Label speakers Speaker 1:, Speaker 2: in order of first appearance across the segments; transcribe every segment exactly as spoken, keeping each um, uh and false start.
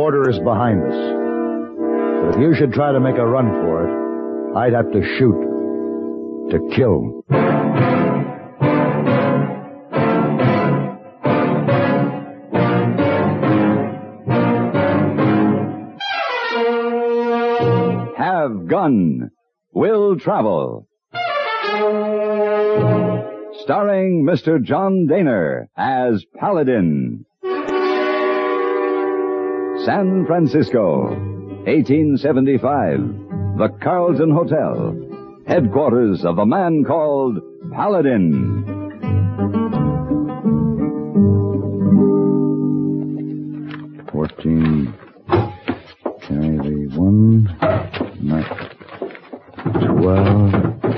Speaker 1: border is behind us. But if you should try to make a run for it, I'd have to shoot. To kill.
Speaker 2: Have Gun. Will Travel. Starring Mister John Daner as Paladin. San Francisco, eighteen seventy-five. The Carlton Hotel. Headquarters of a man called Paladin.
Speaker 1: Fourteen. Carry the one. Not twelve.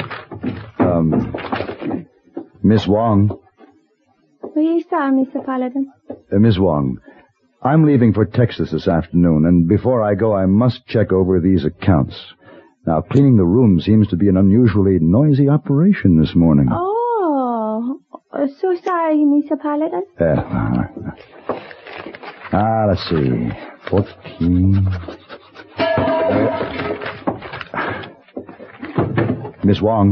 Speaker 1: Um, Miss Wong.
Speaker 3: Oui, sir, Mister Paladin.
Speaker 1: Uh, Miss Wong, I'm leaving for Texas this afternoon, and before I go, I must check over these accounts. Now, cleaning the room seems to be an unusually noisy operation this morning.
Speaker 3: Oh, so sorry, Mister Paladin.
Speaker 1: Uh, ah, let's see. Fourteen. Uh, Miss Wong.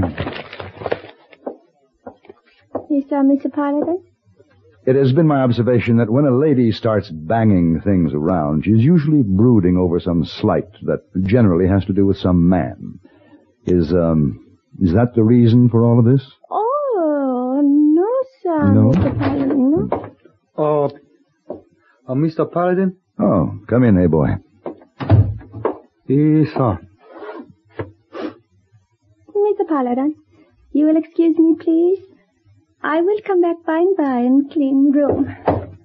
Speaker 3: Yes, sir, Mister Paladin.
Speaker 1: It has been my observation that when a lady starts banging things around, she's usually brooding over some slight that generally has to do with some man. Is, um, is that the reason for all of this?
Speaker 3: Oh, no, sir,
Speaker 1: No?
Speaker 3: Mister Paladin, no.
Speaker 4: Oh, uh, Mister Paladin?
Speaker 1: Oh, come in, hey boy.
Speaker 4: Yes, sir.
Speaker 3: Mister Paladin, you will excuse me, please? I will come back by and by and clean the room.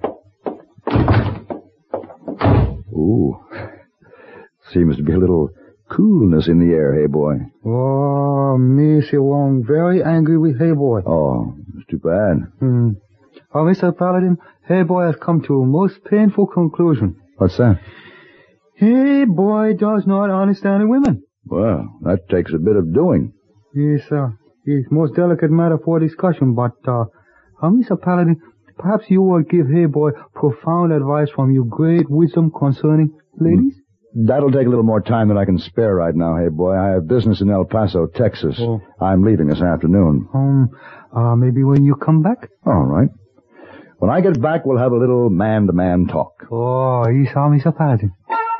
Speaker 1: Ooh. Seems to be a little coolness in the air, hey boy.
Speaker 4: Oh, Mister Wong, very angry with Hey Boy.
Speaker 1: Oh, it's too bad.
Speaker 4: Hmm. Oh, Mister Paladin, Hey Boy has come to a most painful conclusion.
Speaker 1: What's that?
Speaker 4: Hey Boy does not understand women.
Speaker 1: Well, that takes a bit of doing.
Speaker 4: Yes, sir. It's most delicate matter for discussion, but, uh, uh Mister Paladin, perhaps you will give Hey Boy profound advice from your great wisdom concerning ladies?
Speaker 1: That'll take a little more time than I can spare right now, hey boy. I have business in El Paso, Texas.
Speaker 4: Oh.
Speaker 1: I'm leaving this afternoon.
Speaker 4: Um, uh, maybe when you come back?
Speaker 1: All right. When I get back, we'll have a little man-to-man talk.
Speaker 4: Oh, yes, sir, Mister Paladin.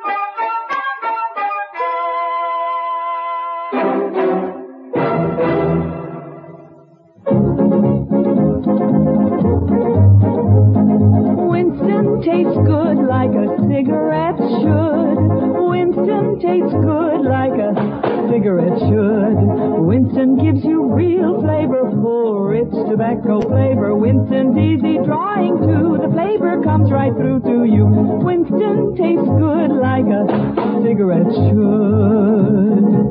Speaker 5: Tastes good like a cigarette should. Winston tastes good like a cigarette should. Winston gives you real flavorful, rich tobacco flavor. Winston's easy drawing too. The flavor comes right through to you. Winston tastes good like a cigarette should.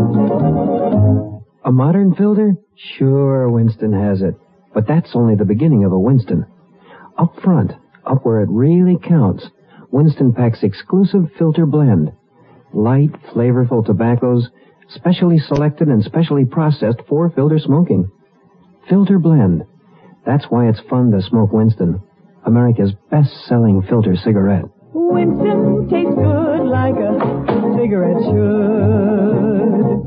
Speaker 6: A modern filter? Sure, Winston has it. But that's only the beginning of a Winston. Up front, up where it really counts, Winston packs exclusive filter blend. Light, flavorful tobaccos, specially selected and specially processed for filter smoking. Filter blend. That's why it's fun to smoke Winston, America's best-selling filter cigarette.
Speaker 5: Winston tastes good like a cigarette should.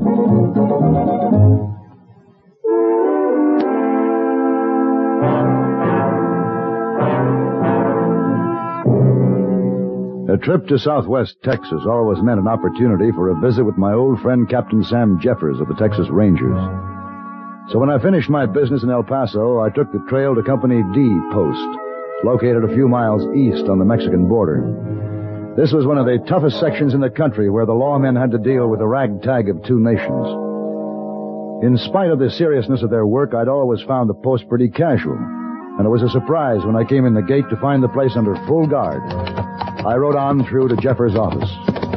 Speaker 1: A trip to southwest Texas always meant an opportunity for a visit with my old friend Captain Sam Jeffers of the Texas Rangers. So when I finished my business in El Paso, I took the trail to Company D Post, located a few miles east on the Mexican border. This was one of the toughest sections in the country where the lawmen had to deal with the ragtag of two nations. In spite of the seriousness of their work, I'd always found the post pretty casual, and it was a surprise when I came in the gate to find the place under full guard. I rode on through to Jeffers' office.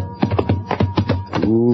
Speaker 1: Ooh.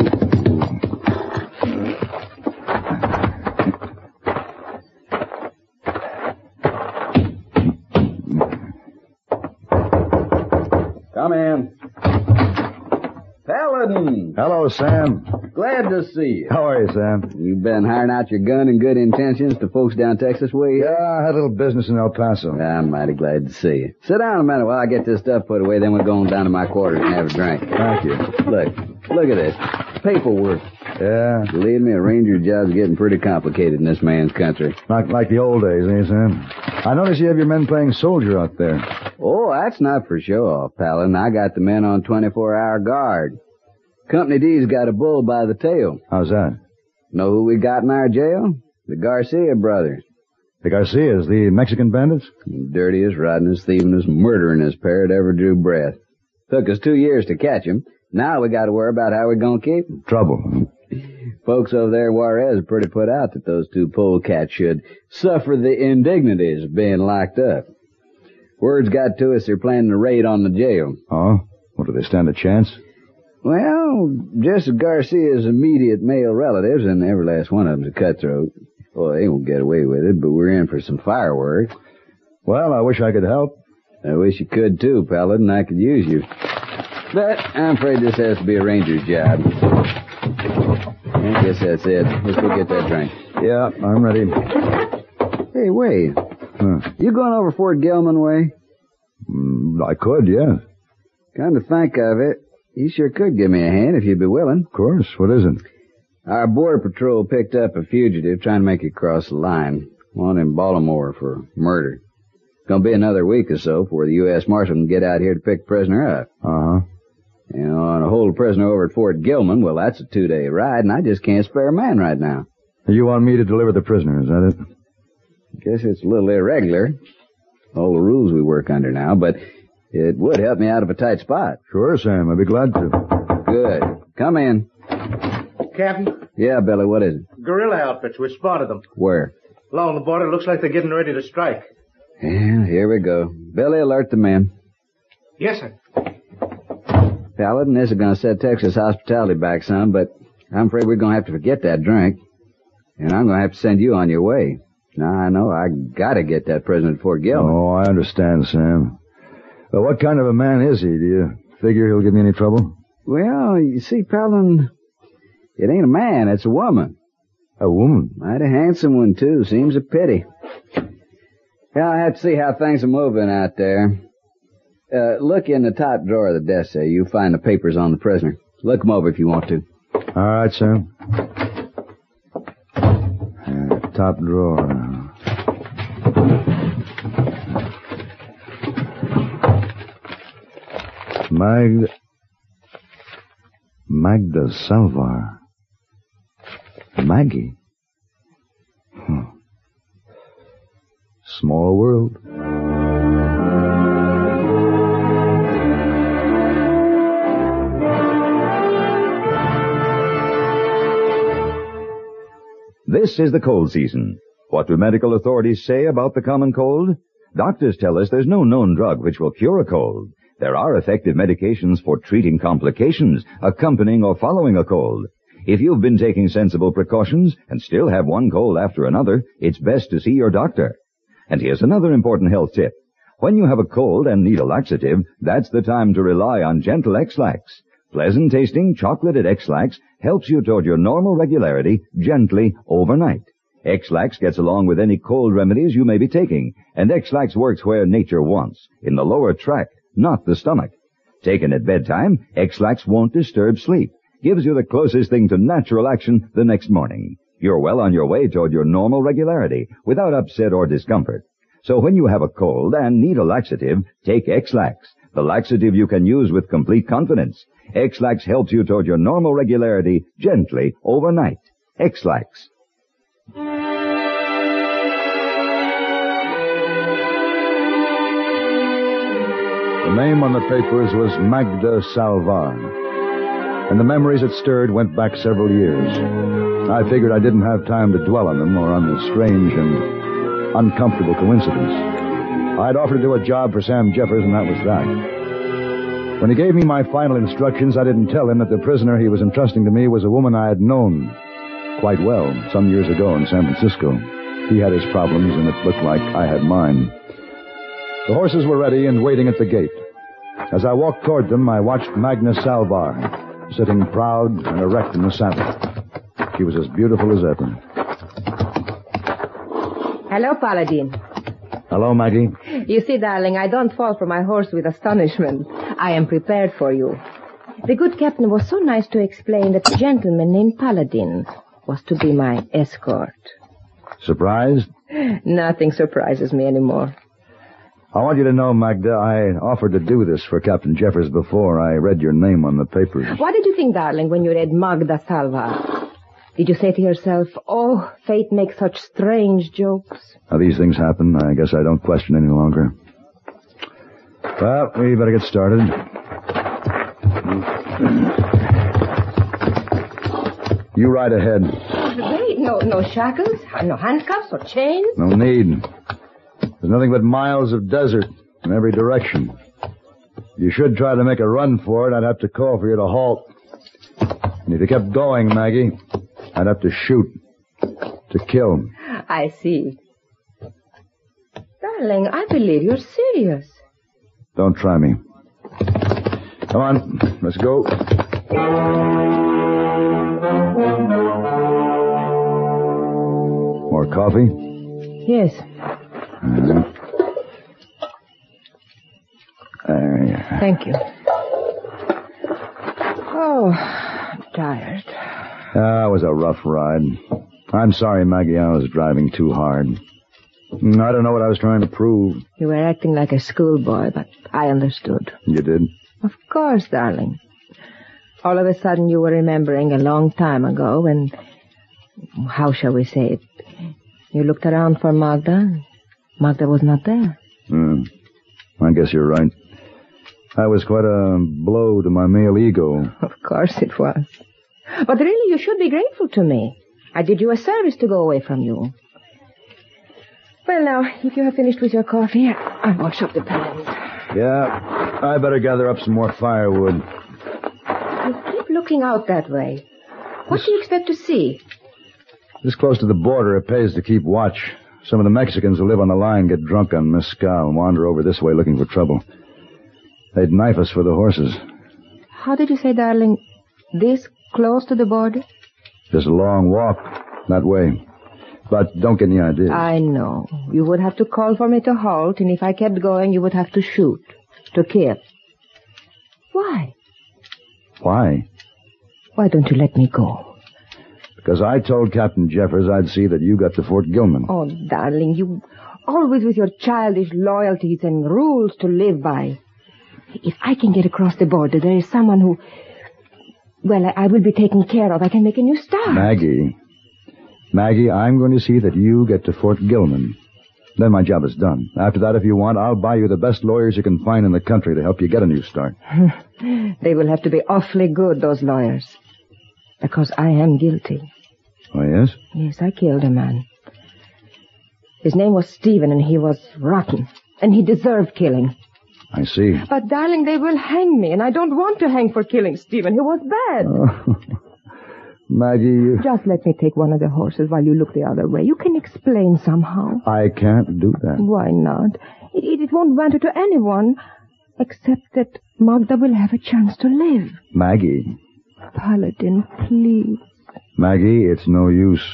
Speaker 2: Come in. Paladin.
Speaker 1: Hello, Sam.
Speaker 7: Glad to see you.
Speaker 1: How are you, Sam?
Speaker 7: You been hiring out your gun and good intentions to folks down Texas way?
Speaker 1: Yeah, I had a little business in El Paso.
Speaker 7: I'm mighty glad to see you. Sit down a minute while I get this stuff put away, then we'll go on down to my quarters and have a drink.
Speaker 1: Thank you.
Speaker 7: Look, look at this. Paperwork.
Speaker 1: Yeah?
Speaker 7: Believe me, a ranger job's getting pretty complicated in this man's country.
Speaker 1: Not like the old days, eh, Sam? I notice you have your men playing soldier out there.
Speaker 7: Oh, that's not for show-off, Paladin. I got the men on twenty-four hour guard. Company D's got a bull by the tail.
Speaker 1: How's that?
Speaker 7: Know who we got in our jail? The Garcia brothers.
Speaker 1: The Garcias, the Mexican bandits?
Speaker 7: Dirtiest, rottenest, thievingest, murderingest pair that ever drew breath. Took us two years to catch 'em. Now we got to worry about how we're going to keep 'em.
Speaker 1: Trouble.
Speaker 7: Folks over there in Juarez are pretty put out that those two polecats should suffer the indignities of being locked up. Word's got to us they're planning a raid on the jail.
Speaker 1: Oh? What, do they stand a chance?
Speaker 7: Well, just Garcia's immediate male relatives, and every last one of them's a cutthroat. Well, they won't get away with it, but we're in for some fireworks.
Speaker 1: Well, I wish I could help.
Speaker 7: I wish you could too, Paladin. I could use you. But I'm afraid this has to be a ranger's job. I guess that's it. Let's go get that drink.
Speaker 1: Yeah, I'm ready.
Speaker 7: Hey, wait.
Speaker 1: Huh.
Speaker 7: You going over Fort Gilman way?
Speaker 1: Mm, I could, yeah.
Speaker 7: Come to think of it, you sure could give me a hand if you'd be willing.
Speaker 1: Of course. What is it?
Speaker 7: Our border patrol picked up a fugitive trying to make it across the line. One in Baltimore for murder. It's going to be another week or so before the U S Marshal can get out here to pick the prisoner up.
Speaker 1: Uh-huh.
Speaker 7: You know, on a hold prisoner over at Fort Gilman, well, that's a two-day ride, and I just can't spare a man right now.
Speaker 1: You want me to deliver the prisoner, is that it?
Speaker 7: Guess it's a little irregular. All the rules we work under now, but it would help me out of a tight spot.
Speaker 1: Sure, Sam. I'd be glad to.
Speaker 7: Good. Come in.
Speaker 8: Captain?
Speaker 7: Yeah, Billy, what is it?
Speaker 8: Guerrilla outfits. We spotted them.
Speaker 7: Where?
Speaker 8: Along the border. Looks like they're getting ready to strike.
Speaker 7: Yeah, here we go. Billy, alert the men.
Speaker 8: Yes, sir.
Speaker 7: Paladin, this is going to set Texas hospitality back some, but I'm afraid we're going to have to forget that drink. And I'm going to have to send you on your way. Now, I know I got to get that prisoner at Fort Gilman.
Speaker 1: Oh, I understand, Sam. But what kind of a man is he? Do you figure he'll give me any trouble?
Speaker 7: Well, you see, Paladin, it ain't a man, it's a woman.
Speaker 1: A woman?
Speaker 7: Mighty handsome one, too. Seems a pity. Yeah, I have to see how things are moving out there. Uh, look in the top drawer of the desk there. You'll find the papers on the prisoner. Look them over if you want to.
Speaker 1: All right, Sam. Uh, top drawer. Mag... Magda Salvar. Maggie. Hmm. Small world.
Speaker 2: This is the cold season. What do medical authorities say about the common cold? Doctors tell us there's no known drug which will cure a cold. There are effective medications for treating complications, accompanying or following a cold. If you've been taking sensible precautions and still have one cold after another, it's best to see your doctor. And here's another important health tip. When you have a cold and need a laxative, that's the time to rely on gentle X-Lax. Pleasant-tasting chocolated X-Lax helps you toward your normal regularity gently overnight. X-Lax gets along with any cold remedies you may be taking, and X-Lax works where nature wants, in the lower tract, not the stomach. Taken at bedtime, X-Lax won't disturb sleep. Gives you the closest thing to natural action the next morning. You're well on your way toward your normal regularity, without upset or discomfort. So when you have a cold and need a laxative, take X-Lax, the laxative you can use with complete confidence. X-Lax helps you toward your normal regularity gently overnight. X-Lax.
Speaker 1: The name on the papers was Magda Salvar, and the memories it stirred went back several years. I figured I didn't have time to dwell on them or on the strange and uncomfortable coincidence. I'd offered to do a job for Sam Jeffers, and that was that. When he gave me my final instructions, I didn't tell him that the prisoner he was entrusting to me was a woman I had known quite well some years ago in San Francisco. He had his problems, and it looked like I had mine. The horses were ready and waiting at the gate. As I walked toward them, I watched Magna Salvar sitting proud and erect in the saddle. She was as beautiful as ever.
Speaker 9: Hello, Paladin.
Speaker 1: Hello, Maggie.
Speaker 9: You see, darling, I don't fall from my horse with astonishment. I am prepared for you. The good captain was so nice to explain that a gentleman named Paladin was to be my escort.
Speaker 1: Surprised?
Speaker 9: Nothing surprises me anymore.
Speaker 1: I want you to know, Magda, I offered to do this for Captain Jeffers before I read your name on the papers.
Speaker 9: What did you think, darling, when you read Magda Salva? Did you say to yourself, oh, fate makes such strange jokes?
Speaker 1: Now, these things happen. I guess I don't question any longer. Well, we better get started. You ride ahead.
Speaker 9: Wait, no, no shackles, no handcuffs or chains?
Speaker 1: No need. There's nothing but miles of desert in every direction. If you should try to make a run for it, I'd have to call for you to halt. And if you kept going, Maggie, I'd have to shoot. To kill.
Speaker 9: I see. Darling, I believe you're serious.
Speaker 1: Don't try me. Come on, let's go. More coffee?
Speaker 9: Yes.
Speaker 1: Uh, there you are.
Speaker 9: Thank you. Oh, I'm tired.
Speaker 1: Ah, it was a rough ride. I'm sorry, Maggie, I was driving too hard. I don't know what I was trying to prove.
Speaker 9: You were acting like a schoolboy, but I understood.
Speaker 1: You did?
Speaker 9: Of course, darling. All of a sudden you were remembering a long time ago when, how shall we say it, you looked around for Magda. Magda was not there.
Speaker 1: Hmm. I guess you're right. That was quite a blow to my male ego.
Speaker 9: Of course it was. But really, you should be grateful to me. I did you a service to go away from you. Well, now, if you have finished with your coffee, I'll wash up the pans.
Speaker 1: Yeah, I better gather up some more firewood.
Speaker 9: You keep looking out that way. What do you expect to see?
Speaker 1: This close to the border, it pays to keep watch. Some of the Mexicans who live on the line get drunk on mezcal and wander over this way looking for trouble. They'd knife us for the horses.
Speaker 9: How did you say, darling, this close to the border?
Speaker 1: Just a long walk that way. But don't get any ideas.
Speaker 9: I know. You would have to call for me to halt, and if I kept going, you would have to shoot. To kill. Why?
Speaker 1: Why?
Speaker 9: Why don't you let me go?
Speaker 1: Because I told Captain Jeffers I'd see that you got to Fort Gilman.
Speaker 9: Oh, darling, you always with your childish loyalties and rules to live by. If I can get across the border, there is someone who... Well, I, I will be taken care of. I can make a new start.
Speaker 1: Maggie. Maggie, I'm going to see that you get to Fort Gilman. Then my job is done. After that, if you want, I'll buy you the best lawyers you can find in the country to help you get a new start.
Speaker 9: They will have to be awfully good, those lawyers. Because I am guilty.
Speaker 1: Oh, yes?
Speaker 9: Yes, I killed a man. His name was Stephen, and he was rotten. And he deserved killing.
Speaker 1: I see.
Speaker 9: But, darling, they will hang me, and I don't want to hang for killing Stephen. He was bad.
Speaker 1: Oh. Maggie, you...
Speaker 9: Just let me take one of the horses while you look the other way. You can explain somehow.
Speaker 1: I can't do that.
Speaker 9: Why not? It, it, it won't matter to anyone, except that Magda will have a chance to live.
Speaker 1: Maggie.
Speaker 9: Paladin, please.
Speaker 1: Maggie, it's no use.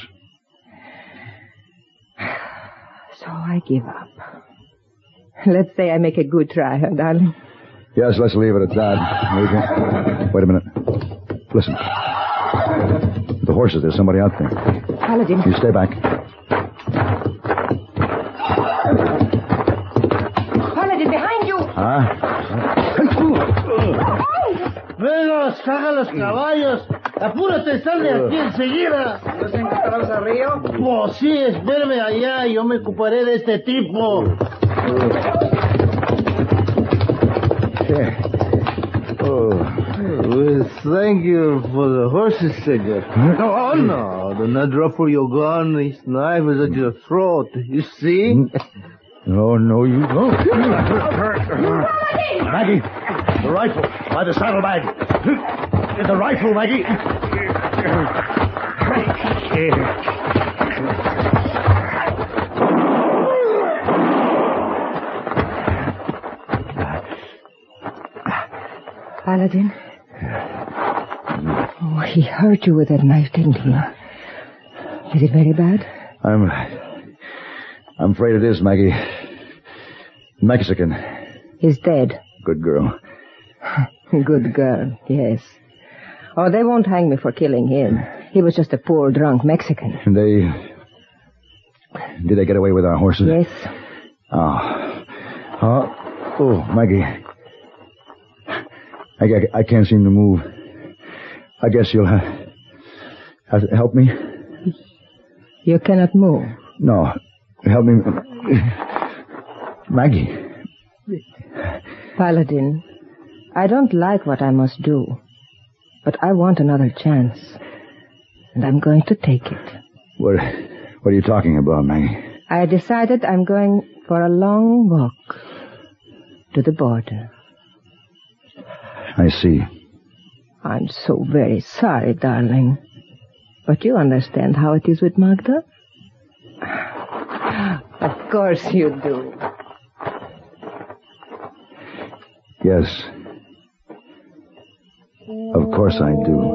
Speaker 9: So I give up. Let's say I make a good try, huh, darling?
Speaker 1: Yes, let's leave it at that. We can... Wait a minute. Listen. The horses, there's somebody out there.
Speaker 9: Paladin.
Speaker 1: You stay back.
Speaker 9: Paladin, behind you!
Speaker 1: Ah?
Speaker 8: Venga, saca los caballos. Apúrate, sal de aquí enseguida.
Speaker 9: ¿Nos encontramos al río?
Speaker 8: Pues sí, espérame allá. Yo me ocuparé de este tipo. Oh, well, thank you for the horses, Senor. No, oh, no. Do not ruffle your gun. This knife is at your throat. You see?
Speaker 1: No, no, you don't.
Speaker 8: Maggie, the rifle by the saddlebag. The rifle, Maggie.
Speaker 9: Paladin, he hurt you with that knife, didn't he? Is it very bad?
Speaker 1: I'm... I'm afraid it is, Maggie. Mexican.
Speaker 9: He's dead.
Speaker 1: Good girl.
Speaker 9: Good girl, yes. Oh, they won't hang me for killing him. He was just a poor, drunk Mexican.
Speaker 1: And they... Did they get away with our horses?
Speaker 9: Yes.
Speaker 1: Oh. Oh, oh Maggie. I, I, I can't seem to move. I guess you'll have, have to help me.
Speaker 9: You cannot move.
Speaker 1: No. Help me. Maggie.
Speaker 9: Paladin, I don't like what I must do, but I want another chance, and I'm going to take it.
Speaker 1: What, what are you talking about, Maggie?
Speaker 9: I decided I'm going for a long walk to the border.
Speaker 1: I see.
Speaker 9: I'm so very sorry, darling. But you understand how it is with Magda? Of course you do.
Speaker 1: Yes. Of course I do.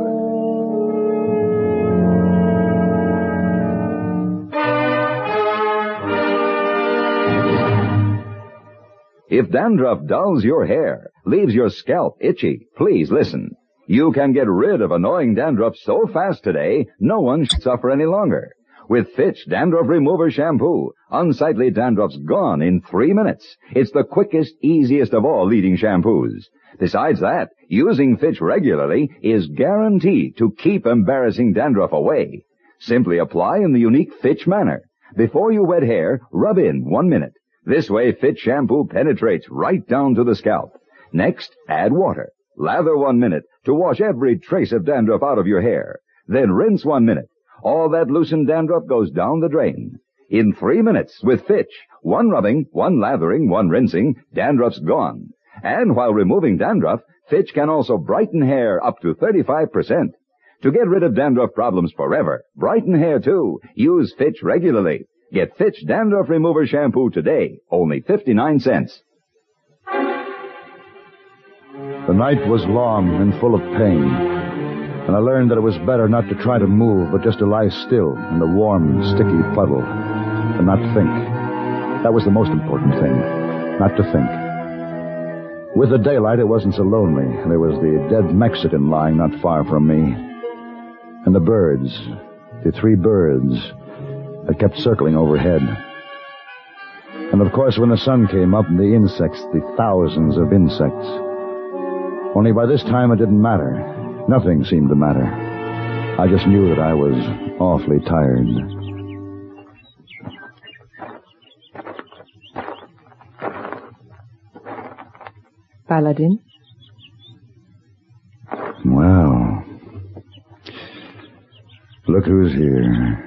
Speaker 2: If dandruff dulls your hair, leaves your scalp itchy, please listen. You can get rid of annoying dandruff so fast today, no one should suffer any longer. With Fitch Dandruff Remover Shampoo, unsightly dandruff's gone in three minutes. It's the quickest, easiest of all leading shampoos. Besides that, using Fitch regularly is guaranteed to keep embarrassing dandruff away. Simply apply in the unique Fitch manner. Before you wet hair, rub in one minute. This way, Fitch shampoo penetrates right down to the scalp. Next, add water. Lather one minute to wash every trace of dandruff out of your hair. Then rinse one minute. All that loosened dandruff goes down the drain. In three minutes, with Fitch, one rubbing, one lathering, one rinsing, dandruff's gone. And while removing dandruff, Fitch can also brighten hair up to thirty-five percent. To get rid of dandruff problems forever, brighten hair too, use Fitch regularly. Get Fitch Dandruff Remover Shampoo today, only fifty-nine cents.
Speaker 1: The night was long and full of pain, and I learned that it was better not to try to move, but just to lie still in the warm, sticky puddle, and not think. That was the most important thing, not to think. With the daylight, it wasn't so lonely. There was the dead Mexican lying not far from me, and the birds, the three birds that kept circling overhead. And of course, when the sun came up, the insects, the thousands of insects. Only by this time it didn't matter. Nothing seemed to matter. I just knew that I was awfully tired.
Speaker 9: Paladin?
Speaker 1: Well, look who's here.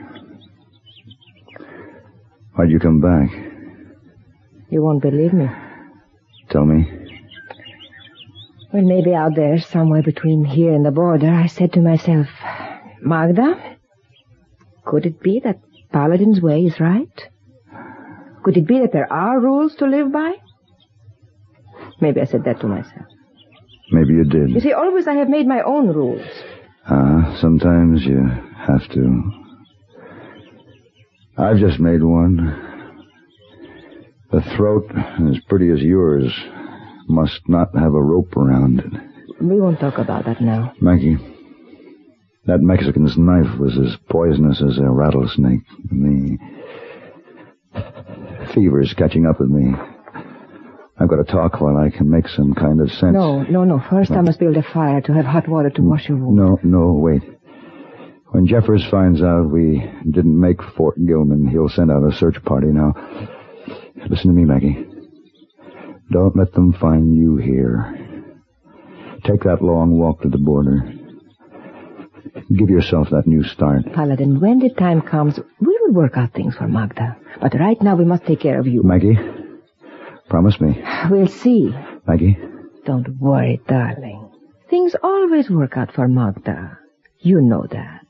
Speaker 1: Why'd you come back?
Speaker 9: You won't believe me.
Speaker 1: Tell me.
Speaker 9: Well, maybe out there, somewhere between here and the border, I said to myself, Magda, could it be that Paladin's way is right? Could it be that there are rules to live by? Maybe I said that to myself.
Speaker 1: Maybe you did.
Speaker 9: You see, always I have made my own rules.
Speaker 1: Ah, uh, sometimes you have to. I've just made one. The throat, as pretty as yours, must not have a rope around it.
Speaker 9: We won't talk about that now.
Speaker 1: Maggie, that Mexican's knife was as poisonous as a rattlesnake. The fever's catching up with me. I've got to talk while I can make some kind of sense.
Speaker 9: No, no, no. First I must build a fire to have hot water to wash your wound.
Speaker 1: No, no, wait. When Jeffers finds out we didn't make Fort Gilman, he'll send out a search party. Now, listen to me, Maggie. Don't let them find you here. Take that long walk to the border. Give yourself that new start.
Speaker 9: Paladin, when the time comes, we will work out things for Magda. But right now we must take care of you.
Speaker 1: Maggie, promise me.
Speaker 9: We'll see.
Speaker 1: Maggie?
Speaker 9: Don't worry, darling. Things always work out for Magda. You know that.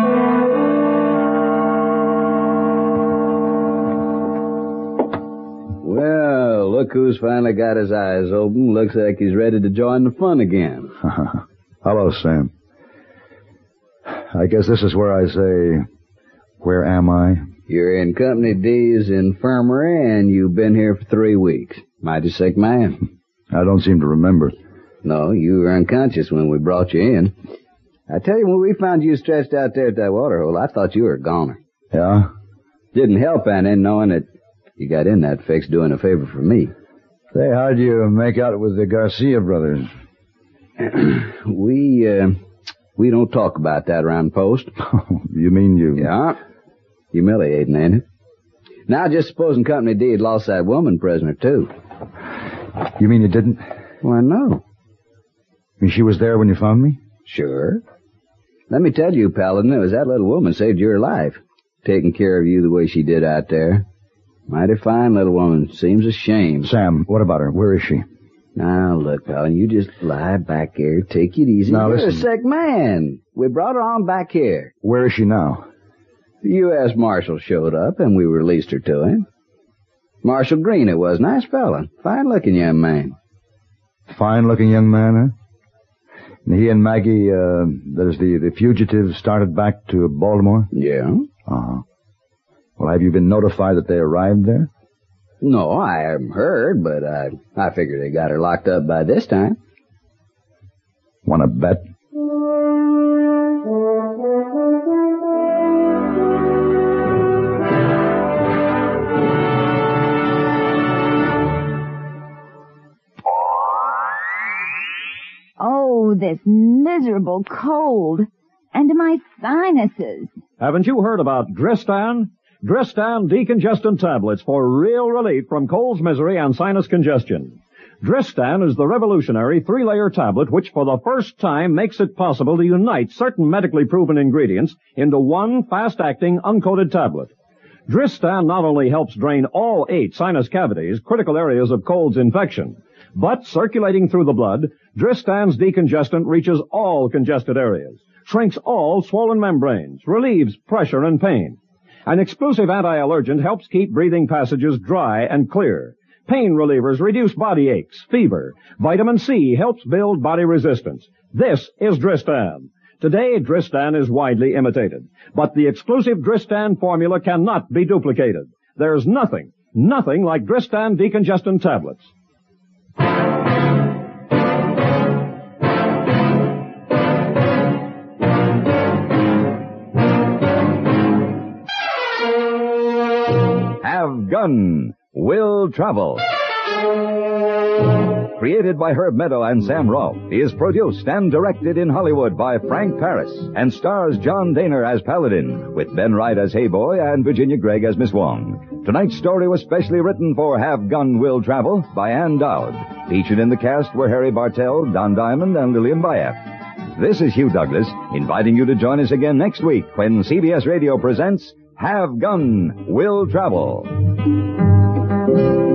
Speaker 7: Well, look who's finally got his eyes open. Looks like he's ready to join the fun again.
Speaker 1: Hello, Sam. I guess this is where I say, where am I?
Speaker 7: You're in Company D's infirmary, and you've been here for three weeks. Mighty sick man.
Speaker 1: I don't seem to remember.
Speaker 7: No, you were unconscious when we brought you in. I tell you, when we found you stretched out there at that water hole, I thought you were a goner.
Speaker 1: Yeah?
Speaker 7: Didn't help any knowing that you got in that fix doing a favor for me.
Speaker 1: Say, how'd you make out with the Garcia brothers?
Speaker 7: we, uh, we don't talk about that around the post.
Speaker 1: You mean you...
Speaker 7: Yeah. Humiliating, ain't it? Now, just supposing Company D had lost that woman prisoner, too.
Speaker 1: You mean you didn't?
Speaker 7: Why, no.
Speaker 1: You mean she was there when you found me?
Speaker 7: Sure. Let me tell you, Paladin, it was that little woman saved your life. Taking care of you the way she did out there. Mighty fine little woman. Seems a shame.
Speaker 1: Sam, what about her? Where is she?
Speaker 7: Now, look, Paladin, you just lie back here. Take it easy.
Speaker 1: Now,
Speaker 7: You're
Speaker 1: listen.
Speaker 7: a sick man. We brought her on back here.
Speaker 1: Where is she now?
Speaker 7: The U S Marshal showed up, and we released her to him. Marshal Green it was. Nice fella. Fine-looking young man.
Speaker 1: Fine-looking young man, huh? And he and Maggie, uh, that is the, the fugitives, started back to Baltimore?
Speaker 7: Yeah.
Speaker 1: Uh-huh. Well, have you been notified that they arrived there?
Speaker 7: No, I haven't heard, but I, I figure they got her locked up by this time.
Speaker 1: Want to bet?
Speaker 10: Oh, this miserable cold. And my sinuses.
Speaker 11: Haven't you heard about Dristan? Dristan decongestant tablets for real relief from cold's misery and sinus congestion. Dristan is the revolutionary three-layer tablet which for the first time makes it possible to unite certain medically proven ingredients into one fast-acting, uncoated tablet. Dristan not only helps drain all eight sinus cavities, critical areas of cold's infection, but circulating through the blood, Dristan's decongestant reaches all congested areas, shrinks all swollen membranes, relieves pressure and pain. An exclusive anti-allergent helps keep breathing passages dry and clear. Pain relievers reduce body aches, fever. Vitamin C helps build body resistance. This is Dristan. Today, Dristan is widely imitated, but the exclusive Dristan formula cannot be duplicated. There's nothing, nothing like Dristan decongestant tablets.
Speaker 2: Have Gun Will Travel. Created by Herb Meadow and Sam Rolfe, is produced and directed in Hollywood by Frank Paris and stars John Daner as Paladin, with Ben Wright as Hey Boy and Virginia Gregg as Miss Wong. Tonight's story was specially written for Have Gun Will Travel by Ann Dowd. Featured in the cast were Harry Bartell, Don Diamond, and Lillian Bayef. This is Hugh Douglas, inviting you to join us again next week when C B S Radio presents Have Gun Will Travel.